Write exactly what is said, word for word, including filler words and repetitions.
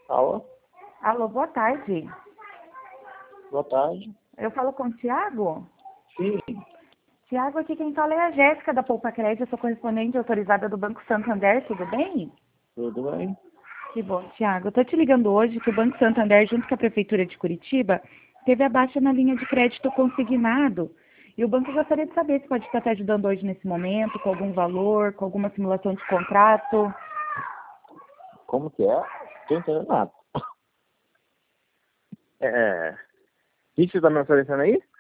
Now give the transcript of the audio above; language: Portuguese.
Alô? Alô, boa tarde. Boa tarde. Eu falo com o Tiago? Sim, Tiago, aqui quem fala é a Jéssica da Poupa Crédito, eu sou correspondente autorizada do Banco Santander, tudo bem? tudo bem? Que bom, Tiago. Eu tô te ligando hoje que o Banco Santander, junto com a Prefeitura de Curitiba, teve a baixa na linha de crédito consignado. E o banco gostaria de saber se pode estar te ajudando hoje nesse momento, com algum valor, com alguma simulação de contrato. Como que é? Tô entendendo nada. É... O que você tá me oferecendo aí?